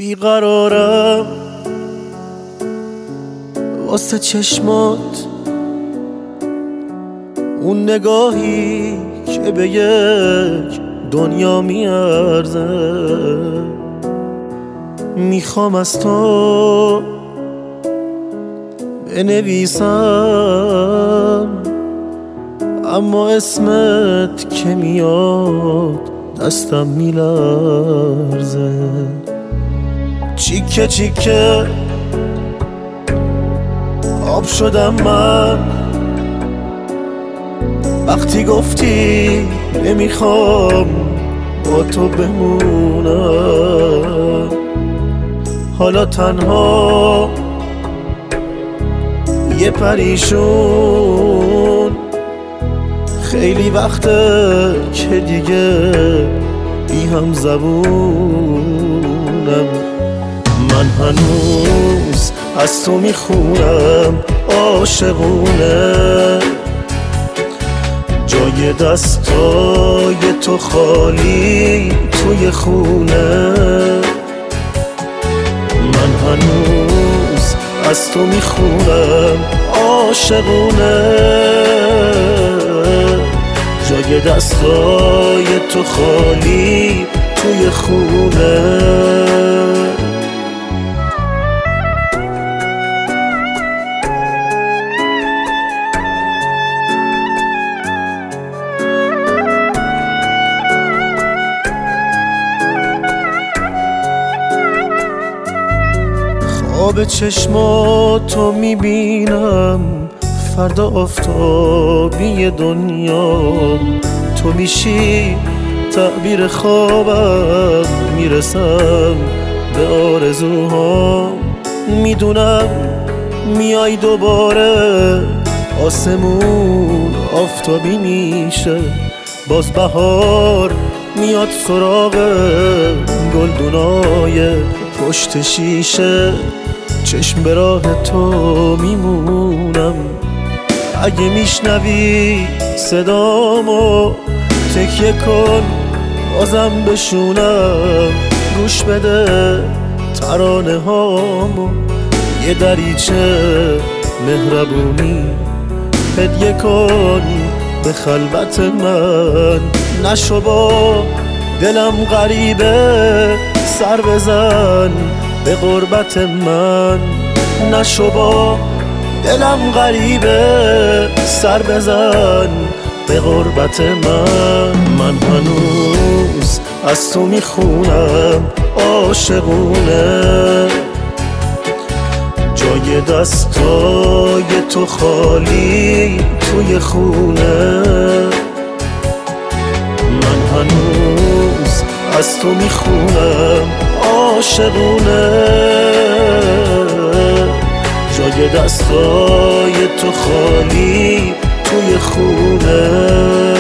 بیقرارم واسه چشمات، اون نگاهی که به یک دنیا میارزه. میخوام از تو بنویسم، اما اسمت که میاد دستم میلرزه. چیکه چیکه آب شدم من وقتی گفتی نمیخوام با تو بمونم. حالا تنها یه پریشون، خیلی وقته که دیگه بی هم زبونم. من هنوز از تو میخونم عاشقونه، جای دستای تو خالی توی خونه. من هنوز از تو میخونم عاشقونه، جای دستای تو خالی توی خونه. خواب چشماتو میبینم، فردا آفتابی دنیا تو میشی تعبیر خوابم. میرسم به آرزوهام، میدونم میای دوباره، آسمون آفتابی میشه. باز بهار میاد سراغ گلدونای پشت شیشه. چشم به راه تو میمونم، اگه میشنوی صدامو تکیه کن بازم بشونم. گوش بده ترانه هامو، یه دریچه مهربونی هدیه کن به خلوت من. نشو با دلم غریبه سر بزن به غربت من. نشو با دلم غریبه سر بزن به غربت من. من هنوز از تو میخونم عاشقونه، جای دستای تو خالی توی خونه. من هنوز از تو میخونم عاشقونه، جای دستای تو خالی توی خونه.